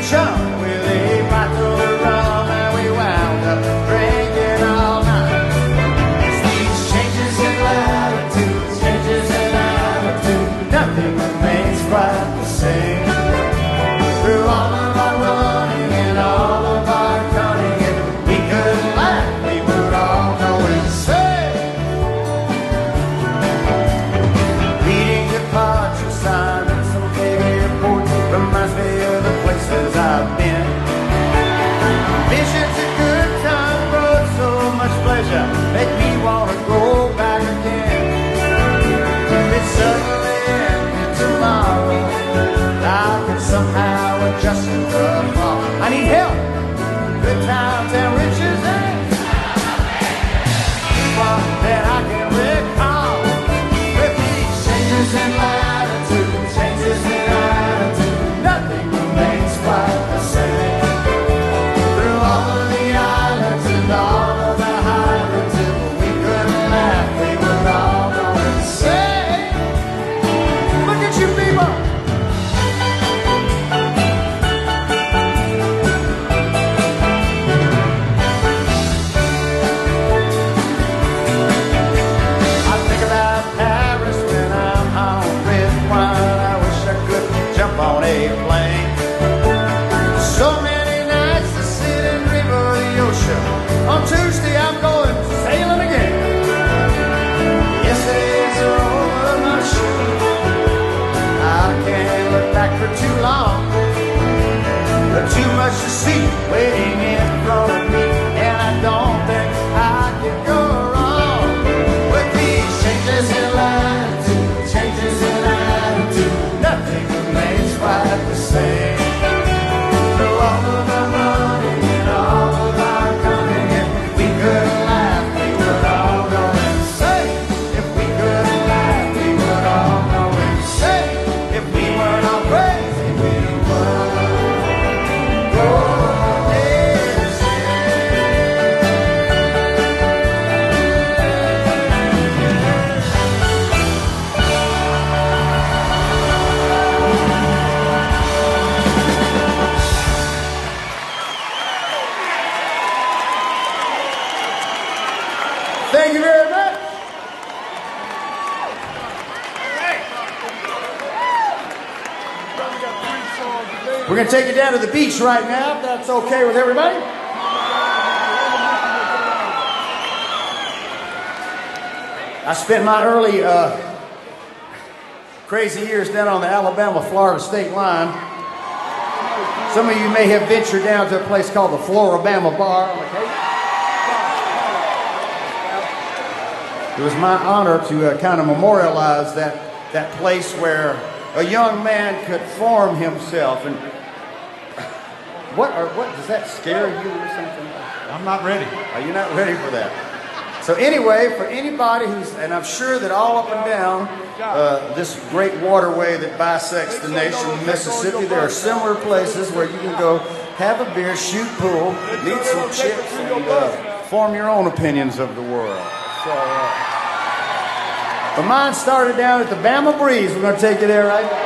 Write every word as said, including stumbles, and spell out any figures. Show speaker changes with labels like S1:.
S1: chum with a bottle of rum, and we wound up drinking all night. It's these changes in latitude, changes in attitude, nothing remains quite the same. Through all of our running and all of our cunning, if we could laugh, we would all go insane. Reading departure sign at some big airport reminds me of the places I've been. Visions of good times brought so much pleasure, make me want to go back again. If it suddenly ended tomorrow, I could somehow adjust to the fall. I need help, good times and riches and fun that I can recall. With these changes in latitude, changes in attitude, nothing remains quite the same. Through all of the islands and all of the highlands, if we could laugh, we would all go insane. Look at you people. I think about Paris when I'm on red wine. I wish I could jump on a plane. So many nights to sit and dream of the ocean. On Tuesday I'm going sailing again. Yesterday's are over my shoulder. I can't look back for too long. There's too much to see waiting in front of me, and I don't think I can go wrong. With these changes in latitude, changes in attitude, nothing remains quite the same. Through all of our running and all of our cunning, if we could laugh, we would all go insane. If we could laugh, we would all go insane. If we weren't all crazy, we would go Thank you very much. We're going to take you down to the beach right now, if that's okay with everybody. I spent my early uh, crazy years down on the Alabama-Florida state line. Some of you may have ventured down to a place called the Floribama Bar. It was my honor to uh, kind of memorialize that, that place where a young man could form himself. And what, are, what does that scare you or something?
S2: I'm not ready.
S1: Are you not ready for that? So anyway, for anybody who's, and I'm sure that all up and down uh, this great waterway that bisects the nation of Mississippi, there are similar places where you can go have a beer, shoot pool, meet some chicks, and uh, form your own opinions of the world. So, uh, but mine started down at the Bama Breeze. We're going to take you there right now.